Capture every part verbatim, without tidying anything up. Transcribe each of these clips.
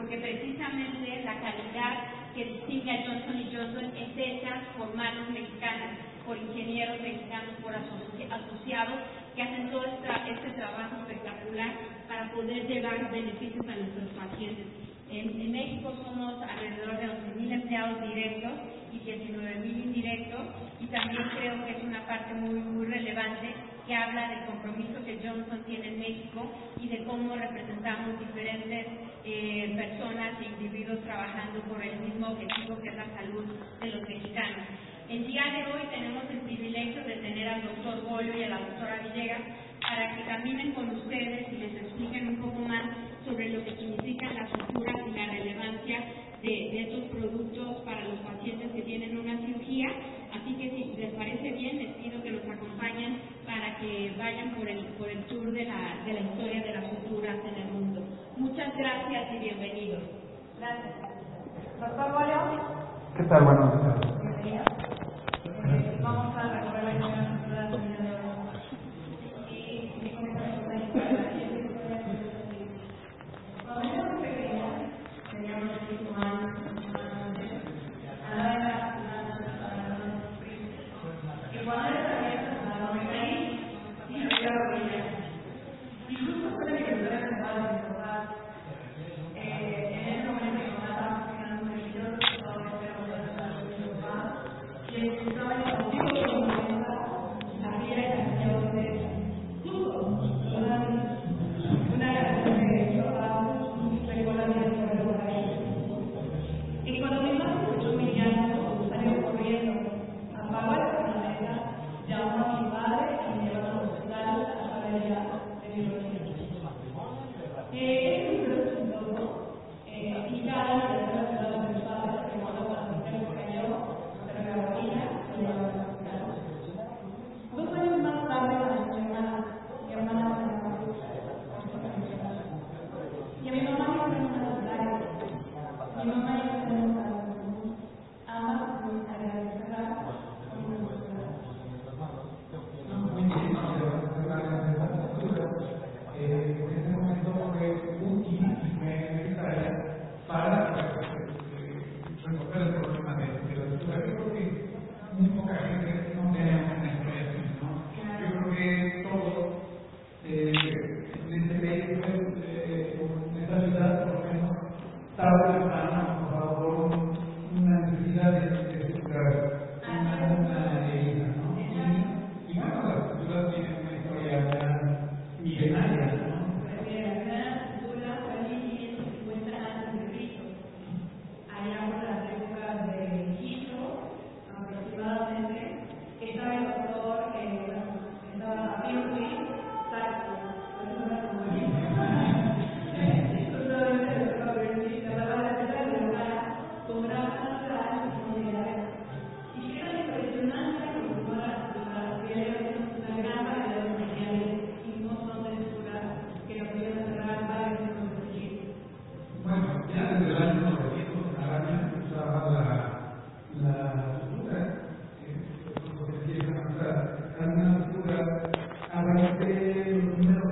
porque precisamente la calidad que distingue a Johnson y Johnson es hecha por manos mexicanas, por ingenieros mexicanos, por asoci asociados que hacen todo esta, este trabajo espectacular para poder llevar beneficios a nuestros pacientes. En, en México somos alrededor de once mil empleados directos y diecinueve mil indirectos, y también creo que es una parte muy, muy relevante que habla del compromiso que Johnson tiene en México y de cómo representamos diferentes eh, personas e individuos trabajando por el mismo objetivo, que es la salud de los mexicanos. El día de hoy tenemos el privilegio de tener al doctor Bolio y a la doctora Villegas para que caminen con ustedes y les expliquen un poco más sobre lo que significan las suturas y la relevancia de, de estos productos para los pacientes que tienen una cirugía. Así que si les parece bien, les pido que nos acompañen para que vayan por el, por el tour de la, de la historia de las suturas en el mundo. Muchas gracias y bienvenidos. Gracias. Doctor Bolio. ¿Qué tal? Buenos días. Bienvenido. Eh, vamos a recorrer la historia de las suturas del día de hoy. Y mi comentario para la gente que puede hacer cuando yo era pequeña, tenía unos cinco años, y cuando era pequeña, me caí y me dio la rodilla. Y justo fue que me hubiera sentado a mis papás. En ese momento mi mamá estaba cocinando un melillo, estaba haciendo mi papá, y estaba en el motivo de mi mamá, aquí era el camino de justo, una canción que yo recuerda bien por ahí. Y cuando mi mamá escuchó mi llanto, salió corriendo, apagó la camioneta, llamó a mi padre y me llevó al hospital a saber ya de mi rodilla. Eh, es un producto, eh, y ya la verdad es que mis padres, que cuando la mujer se cayó, se me rodilla y me llevó al hospital. Dos años más tarde, cuando mi hermana, mi hermana se enfermó, y a mi mamá le hicieron una cesárea. Mi mamá ya se enfermó, ama muy agradecerla con una cesárea. En ese momento fue útil y fue necesaria para resolver el problema de la sutura. Yo creo que muy poca gente no tenemos una historia así, ¿no? Yo creo que todos en este país, en esta ciudad, por lo menos, tarde o temprano, por favor, una necesidad de suturar una herida, ¿no? Y bueno, las suturas tienen una historia ya milenaria, ¿no? Allá por las épocas de Egipto, aproximadamente, estaba el doctor, eh, estaba Pirri, Saxo, por eso no era como justamente el doctor Pirri, se hablaba de la tela de lugar, con grasa natural y con minerales. Y que era impresionante como las suturas, que era una gran variedad de materiales y no son de suturas que nos ayudan a cerrar varios de los tejidos. Bueno, ya desde el año novecientos Arabia usaba la, la sutura, lo que empiezan a usar, era una sutura a raíz de los primeros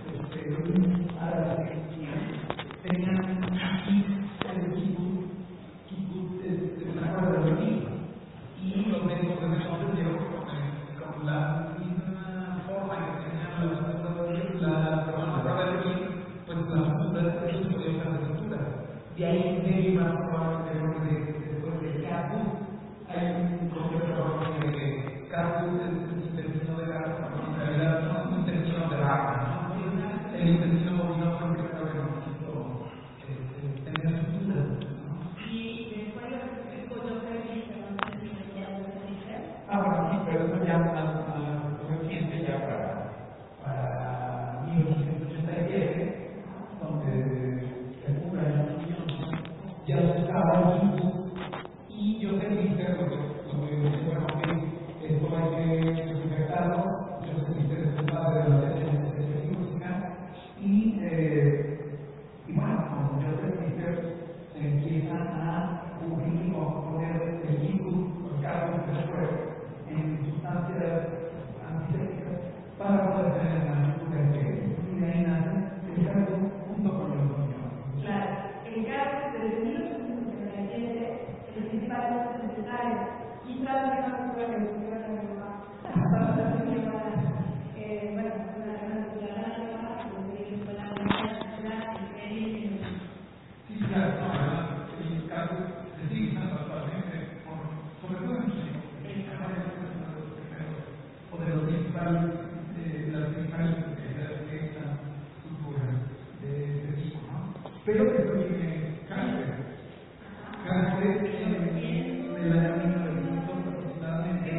árabes que tenían aquí el kibut, kibut de la cuadra de Oriente, y los médicos de entonces dieron con la misma forma que tenían la sutura de Oriente, la cuadra de Oriente, pues la sutura de ellos podían usar de sutura. De ahí deriva probablemente el nombre de, después de caput. Hay un concepto de caput, es un intestino de gato, en realidad no es un intestino de vaca, ¿no? El intestino bovino porque creo que no necesito tener sutura, ¿no? Y después de lo que explicó yo creo que no sé si me queda lo que dice. Ah, bueno, sí, pero eso ya más, más reciente, ya para, para mil novecientos ochenta y siete, donde se cura el ya se estaba vivo, y yo sé que lo que dice, bueno, que esto hay que desinfectarlo. Yo sé que usted es el padre de la ciencia quirúrgica, y, eh, y bueno, como yo sé que se empiezan a cubrir o a poner el virus, los casos después, en sustancias antisépticas para poder tener la sutura que y de ahí nace el caso junto con los niños. Claro, en cada desde mil ochocientos setenta y siete, el principal es necesario. Quizás la mejor figura que me escribió la mi mamá, para la primera, eh, bueno, una gran ciudadana, donde fue la universidad, increíble. Sí, claro, no, el caso se sigue usando actualmente, por, sobre todo en México, que es uno de los primeros, o de los principales, de las principales especialidades de esta cultura de este tipo, ¿no? Pero que también cáncer. Cáncer en el año mil novecientos aproximadamente.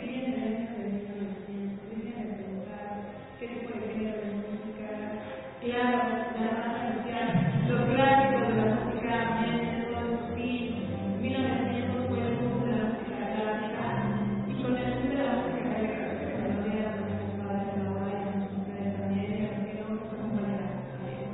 ¿Qué tipo de género de música? Claro, la más social, los clásicos de la música, Mendelssohn, sí, mil novecientos fue el boom de la música clásica, y con el boom de la música clásica que se conocía a los padres de la hora y a ustedes también, y a los compañeros también.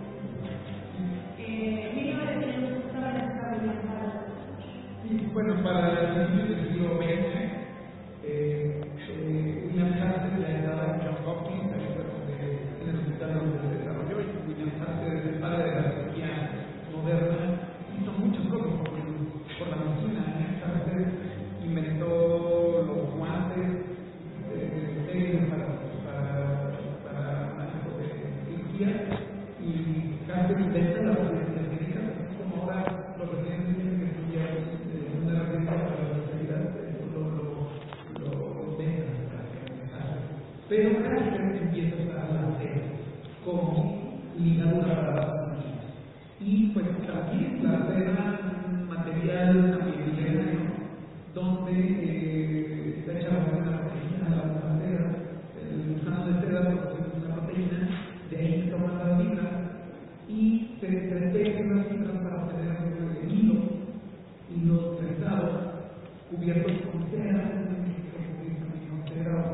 mil novecientos estaba en esta reunión. Y bueno, para el inicio del siglo veinte, eh, eh, William Hansel le ayudaba a John Hopkins, en el hospital donde se desarrolló, y William Hansel es el padre de la cirugía moderna, hizo muchas cosas por, por la medicina. Hansel inventó los guantes eh, para, para, para manejo de cirugía, y Hansel inventa las técnicas, así como ahora los residentes tienen que estudiar una herramienta para la especialidad, lo, lo, lo inventan para empezar. Pero Hansel empieza a usar la cera como ligadura para las familias. Y pues también la cera, un material poliéster, donde eh, está hecha una proteína, la, la cera, el gusano de seda produce una proteína, de ahí se toman las fibras y se entretejen las fibras para obtener el hilo, hilos trenzados, cubiertos con cera, con cera,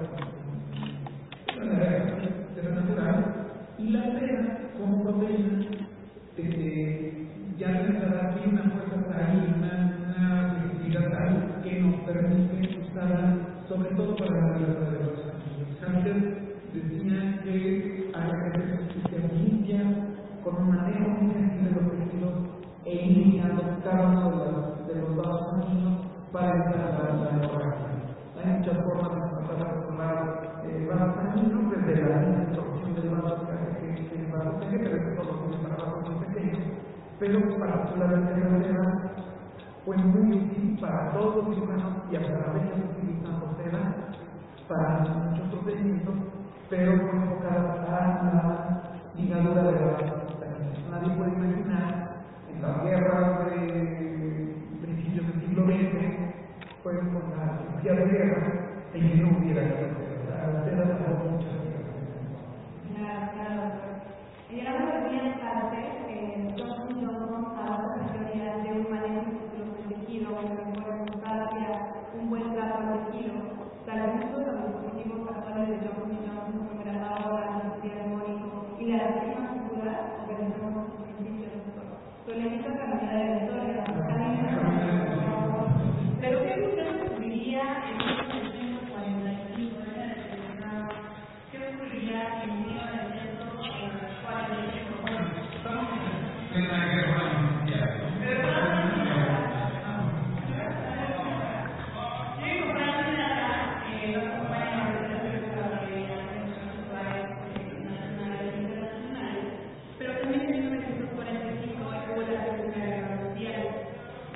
cera natural, y la cera como proteína eh, ya necesitará aquí una fuerza tal, una, una flexibilidad tal que nos permite usarla sobre todo para la libertad de los anillos. Hansel decía que hay que hacer justicia limpia, con un manejo muy sensible de los tejidos e ir limpiando cada uno de los, de los vasos sanguíneos para evitar la hemorragia. Hay muchas formas de tratar de controlar el vaso sanguíneo, desde la introducción del vaso que hace que el vaso se quede, todos los para vasos muy pequeños, pero particularmente la cera fue muy útil para todos los cirujanos y hasta la fecha se utilizan cera para muchos procedimientos, pero fue enfocada a la ligadura de la vasos. Nadie puede imaginar en las guerras de principios del siglo veinte, pues con la cirugía de guerra, en que no hubiera cera. La cera salvó muchas vidas. Claro, claro. En el ámbito de William Hansel, Johnson Johnson a la posibilidad de un manejo del tejido, una buena sustancia, un buen trato al tejido. Tal vez muchos de los dispositivos actuales de Johnson Johnson, como el grabador, la anestesia armónico y la anestesia muscular, organizamos los principios de todo. Pero le invito a caminar de la historia, pero ¿qué usted descubriría en mil novecientos cuarenta y cinco? ¿Qué descubriría en mil novecientos cuarenta y cinco? En la guerra mundial. Pero también en mil novecientos cuarenta y cinco hubo la Segunda Guerra Mundial.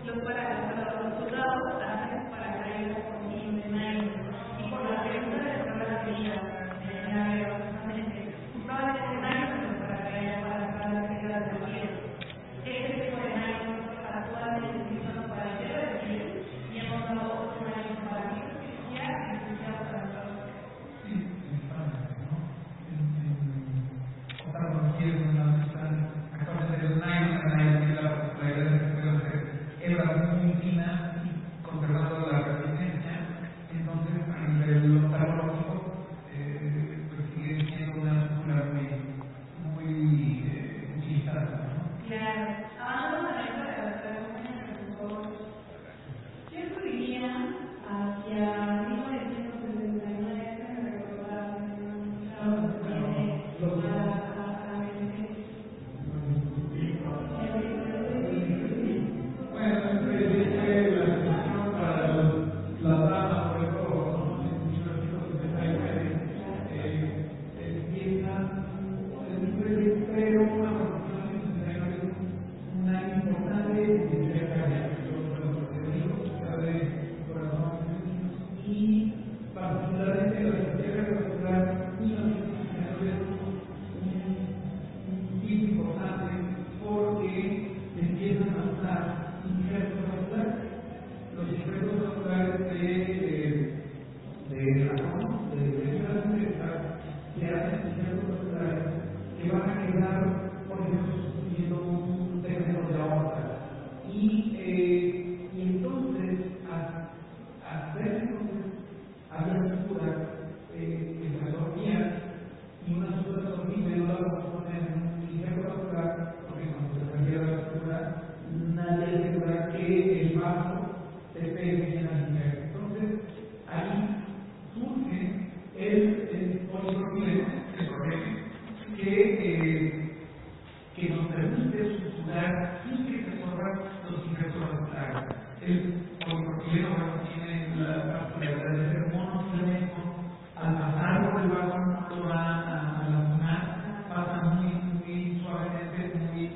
estructura que el vaso se pegue en la inmersión. Entonces, ahí surge el, el polipropileno, el problema, que, eh, que nos permite suturar sin que se forman los ingresos vasculares. El polipropileno bueno, tiene la particularidad de ser monofilamento. Al pasar por el vaso no lo va a lastimar, pasa muy, muy suavemente, muy,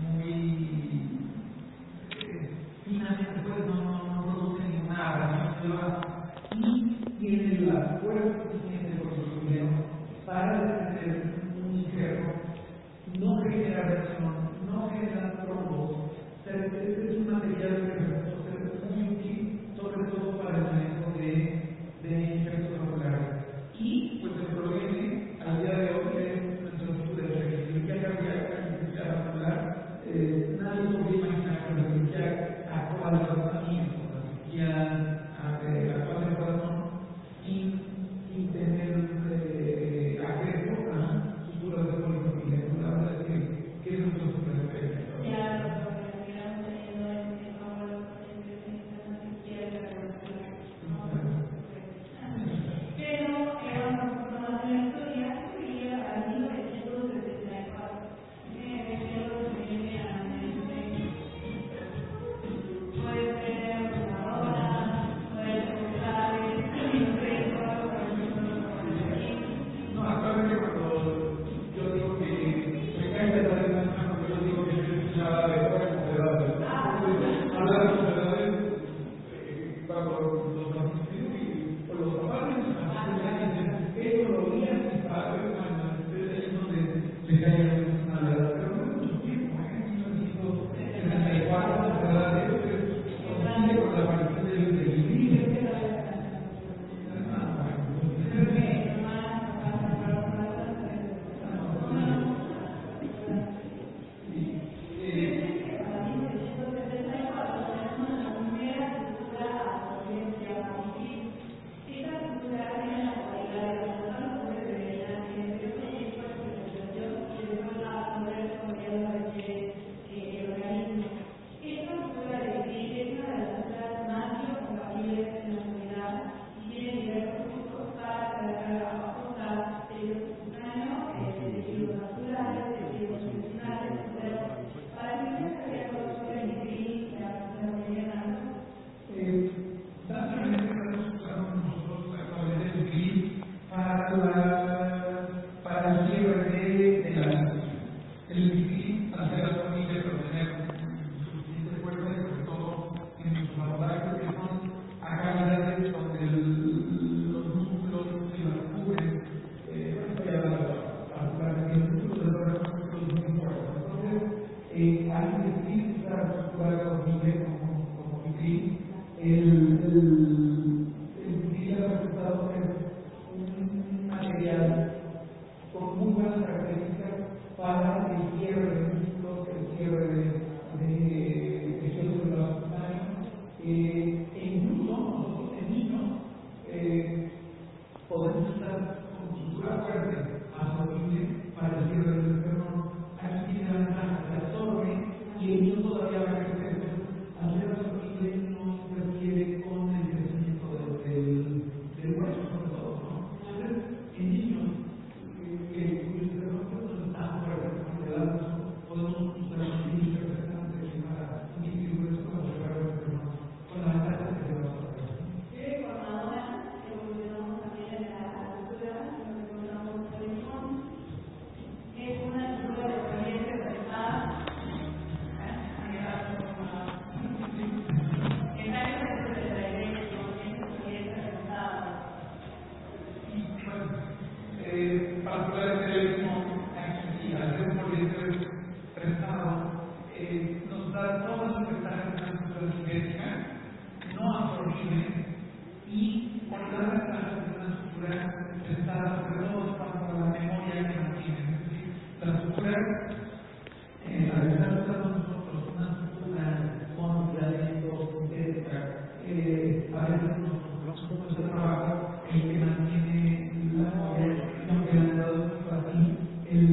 muy eh, finamente, pues no, no, no produce ninguna abrasión del vaso y tiene la fuerza suficiente del polipropileno para defender un injerto, no genera abrasión, no genera trombos. O sea, este es un material que resulta ser muy útil, sobre todo para el manejo de, de injertos vasculares. Y pues el problema al día de hoy es nuestro estudio de cirugía cardíaca y cirugía vascular. Eh, nadie podría imaginar que la cirugía actual de los tratamientos, la cirugía actual del corazón, sin, sin tener eh, acceso a suturas de polipropileno. La verdad es que, que es nuestro super experiencia.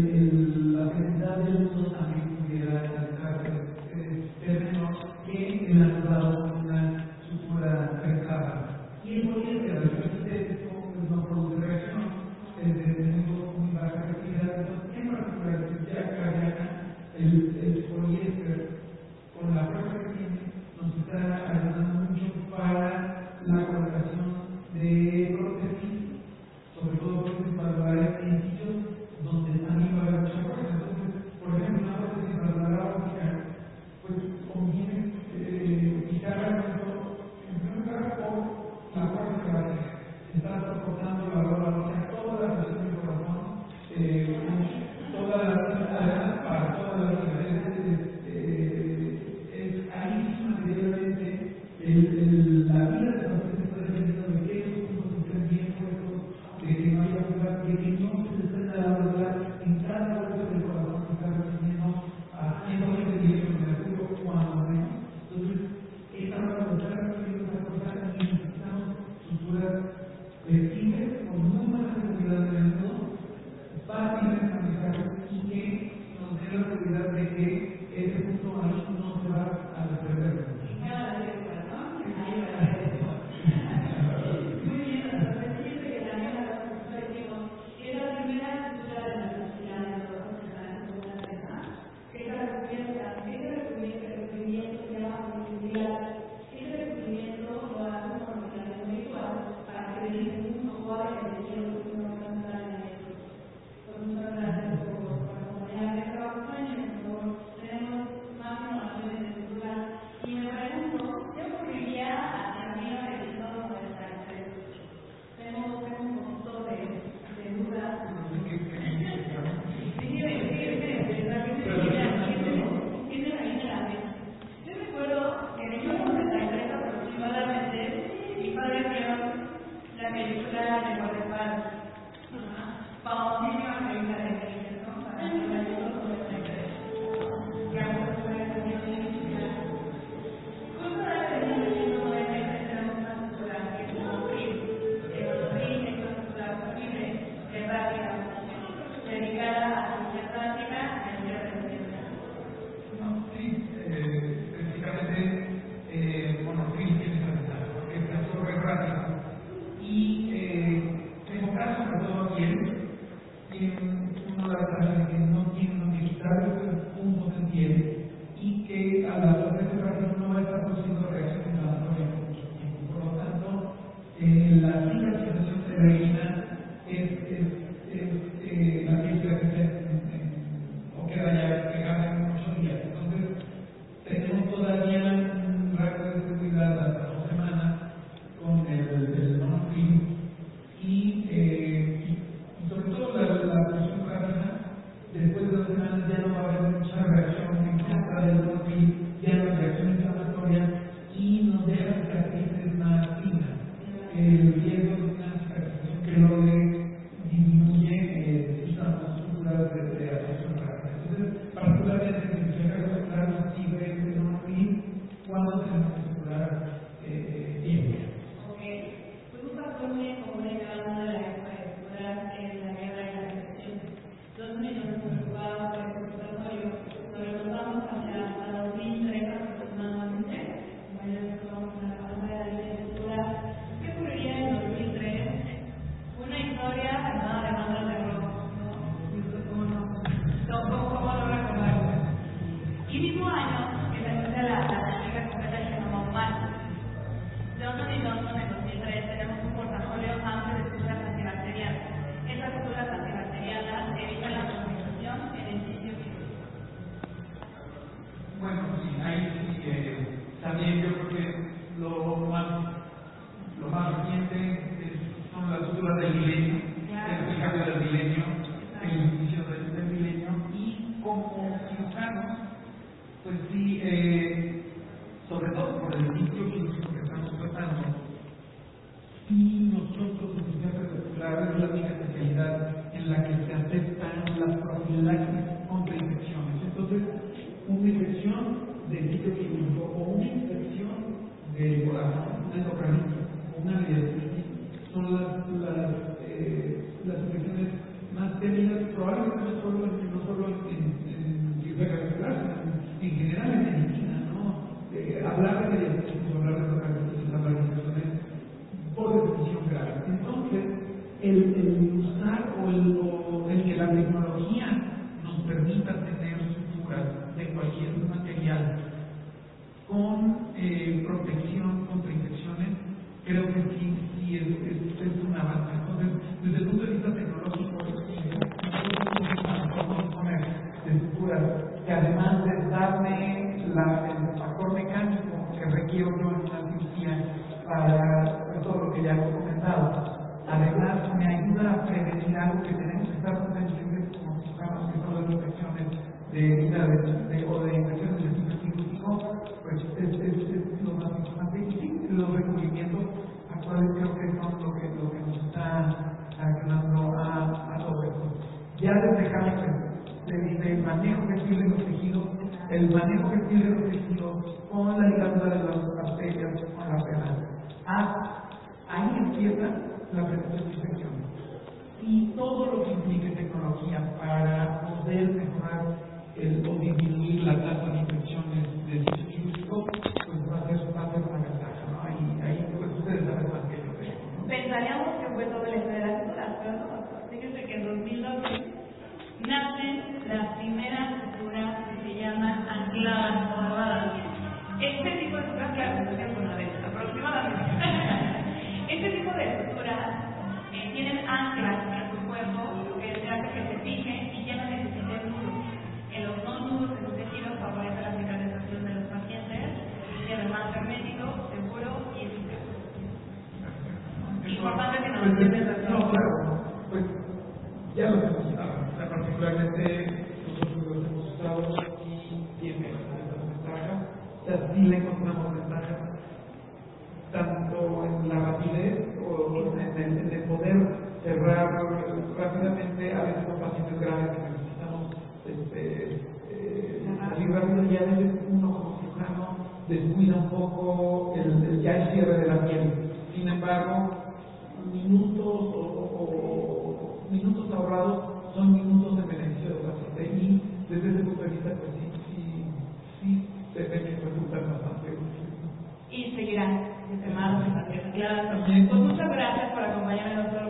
la necesidad del mundo también pudiera realizarse. Es término que produciendo reacción inflamatoria por mucho tiempo. Por lo tanto, eh, la cicatrización de la herida es, es, es eh, la piel que se o queda ya pegada en ocho días. Entonces, tenemos todavía un rango de seguridad hasta dos semanas con el, el non-film y, eh, y, y sobre todo la, la función rápida, después de dos semanas ya no va a haber mucha reacción en contra del non-film, ya no hay reacción inflamatoria y nos deja cicatrices más finas. El riesgo de una cicatrización que logre disminuye eh, si son las estructuras de, de acción rápida. Entonces, particularmente en el caso de claros libre de non-film, cuando tenemos que curar eh, tiempo. Ok, pues un factor muy común en cada una de las estructuras es la guerra y la recesión. Dos niños nos preocupaban por este laboratorio, nos remontamos hacia dos mil tres aproximadamente, mañana vamos a la pantalla de la estructura. ¿Qué ocurriría en dos mil tres? Una historia armada de banda de rock, ¿no? ¿Cómo no? ¿Cómo, cómo no recordarlo? Y mismo año que se anuncia la, la técnica completa del genoma humano. Johnson y Johnson en dos mil tres tenemos un portafolio amplio de estructuras antibacterianas. Estas estructuras antibacterianas evitan la colonización en el sitio quirúrgico. Bueno, sí, ahí sí, eh, también yo creo que lo más, lo más reciente es, son las estructuras del milenio, el cambio del milenio, el inicio del, del milenio, y como cirujanos, pues sí, eh, sobre todo por el sitio quirúrgico que estamos tratando, y nosotros en cirugía particular es la única especialidad en la que se aceptan las profilaxis contra infecciones. Entonces, una infección del sitio quirúrgico o una infección del corazón, una endocarditis o una mediastitis son las, las, eh, las infecciones más temidas, probablemente no solo en, no solo en, en cirugía cardiovascular, sino en, en general en medicina, ¿no? Eh, hablar de mediastitis, hablar de endocarditis, hablar de infecciones por definición grave. Entonces, el, el usar o el, o el que la tecnología nos permita tener suturas de cualquier material con eh, protección contra infecciones, creo que sí, sí es, es, es un avance. Entonces, desde el punto de vista tecnológico, podemos poner estructuras que además de darme la, el factor mecánico que requiero yo en una cirugía para todo lo que ya hemos comentado, además me ayuda a prevenir algo que tenemos que estar muy pendientes como cirujanos, que son las infecciones de herida de, de, o de infecciones del sitio quirúrgico, pues es, es, es lo más importante. Y sí, los recubrimientos actuales creo que son lo que, lo que nos está ayudando a, a todo esto. Ya desde Hamilton se dice el manejo flexible de los tejidos, el manejo flexible de los tejidos con la ligadura de las arterias, con la pena. Ah, ahí empieza la prevención de infecciones. Y todo lo que implique tecnología para poder mejorar el, o disminuir la tasa de infecciones del sitio quirúrgico, pues va a ser, va a ser una ventaja, ¿no? Ahí, ahí pues ustedes saben más que yo creo, ¿no? Pensaríamos que fue todo el estudio de las estructuras, pero no. Fíjense que en dos mil doce nacen las primeras estructuras que se llaman ancladas o agarradas. Este tipo de estructuras, claro, se hacen con la vez, aproximadamente. Este tipo de estructuras eh, tienen anclas en su cuerpo, que hace que se fijen y ya no necesiten nudos. En los no nudos de su tejido favorece la cicatrización de los pacientes y además hermético, seguro y eficaz. Importante que nos entiendan la No, claro, pues ya lo hemos usado, o sea, particularmente nosotros los hemos usado y tiene estas ventajas, o sea, sí le encontramos ventajas tanto en la rapidez o en el, en el poder cerrar rápidamente, a veces con pacientes graves que necesitamos este, eh, salir rápido, y a veces uno como cirujano descuida un poco el, el, ya el cierre de la piel. Sin embargo, minutos o, o, o minutos ahorrados son minutos de beneficio del paciente, y desde ese punto de vista pues sí, sí, sí deben resultar bastante útiles. Y seguirán, más, claro. Pues muchas gracias por acompañarme, doctor.